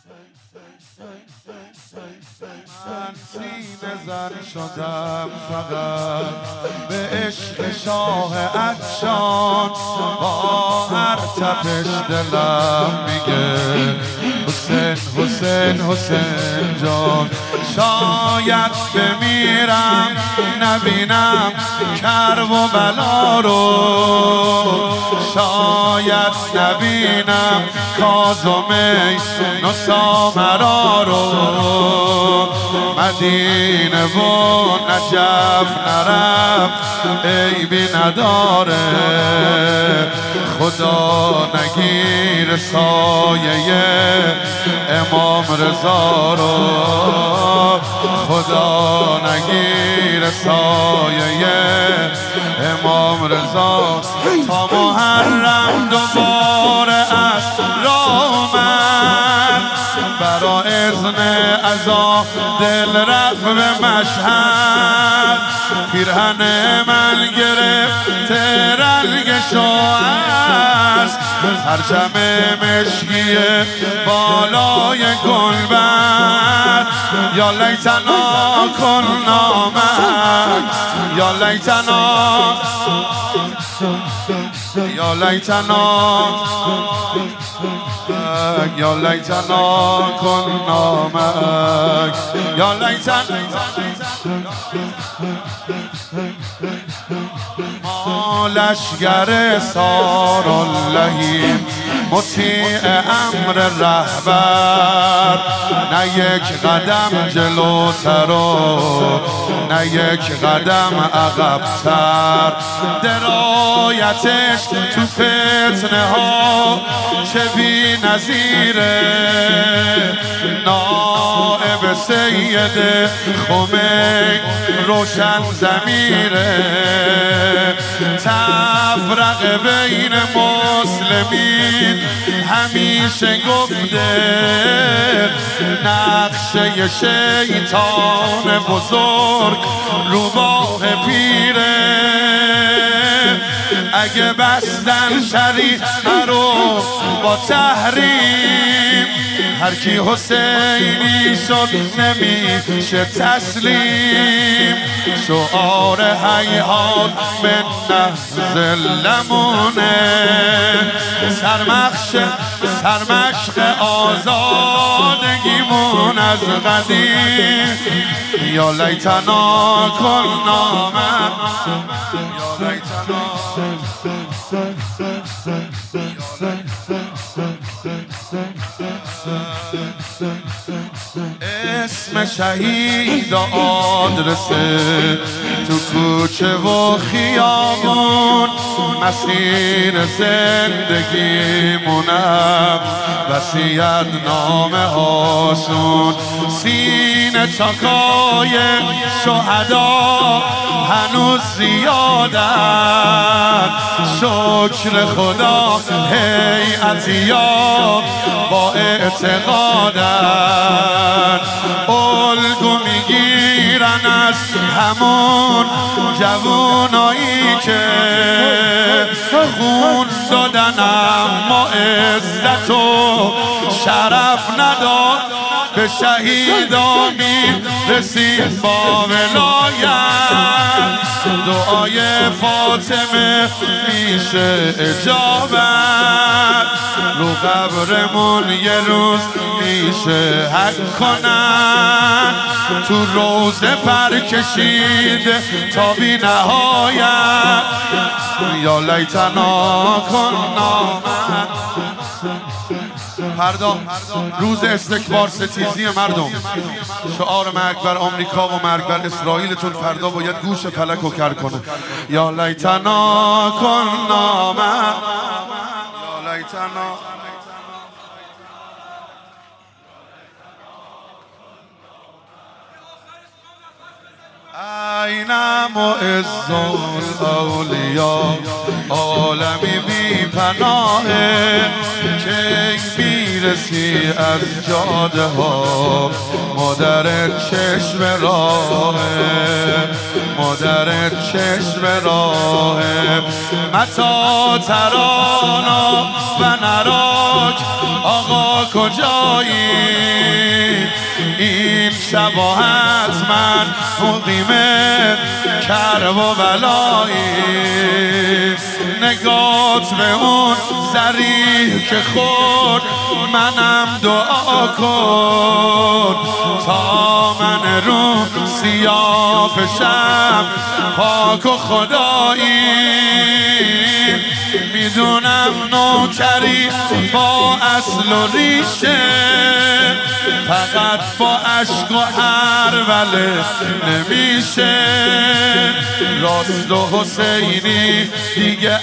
من سینه زن شدم فقط به عشق شاه عطشان، با هر تپش دلم میگه حسین حسین حسین جان. شاید بمیرم نبینم کرب و بلا رو، شاید نبینم کاظم نوسامرا رو. مدینه و نجف نرم عیبی نداره، خدا نگیر سایه امام رضا رو، خدا نگیر سایه امام رضا. تا محرم دوباره از راه من، برا اذن عزا دل رفت به مشهد. پیرهن من گرفت رنگشو از پرچم مشکی بالای گلبرگ. یا لیتنا کنا معک، یا لیتنا، یا لیتنا، یا لیتنا کنا معک، یا لیتنا. ما لشگر ساراللهیم مطیع امر رهبر، نه یک قدم جلوتر و نه یک قدم عقبتر. درایتش تو فتنه ها چه بی نظیره، نائب سید خمین روشن ضمیره. تفرق بین مسلمین همیشه گفته، نقشه شیطان بزرگ روباه پیره. اگه بستن شریعه رو با تحریم، هر کی حسینی شد نمیشه تسلیم. شعار هیهات من نزلمونه، سرمشق آزادگیمون از قدیم. یا لیتنا کنا معک، یا لیتنا. اسم شهید آدرسه تو کوچه و خیابون، مسیر زندگیمونم وصیت نامه هاشون. سینه چاکای شهدا هنوز زیادن، شکر خدا هیئتیا با اعتقادن. الگو میگیرن از همون جوونایی که خون دادن اما عزت و شرف نداد. به شهیدا میرسید با ولایت، دعای فاطمه میشه اجابت. رو قبرمون یه روز میشه حک کنن، تو روزه پر کشیده تا بی نهایت. یا لیتنا کنا معک. فردا روز استکبار ستیزی مردم، شعار مرگ بر آمریکا و مرگ بر اسرائیلتون فردا باید گوش فلک و کر کنه. یا لیتنا کنا معک، یا لیتنا. این معز الاولیاء عالمی بی پناهه، که میرسی از جاده ها، مادر چشم راه، مادر چشم راه. متا ترانا و نراک، آقا کجایی؟ این شبا حتما مقیم کرب و بلایی. نگات به اون زریح که خود منم دعا کن، تا من رو سیاه بشم پاک و خدایی. میدونم نوکری با اصل و ریشه، فقط با عشق و ارول نمیشه. راست و حسینی دیگه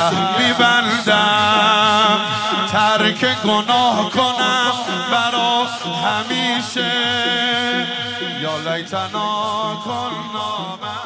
میبندم، ترک گناه کنم برا همیشه. یا لیتنا کنا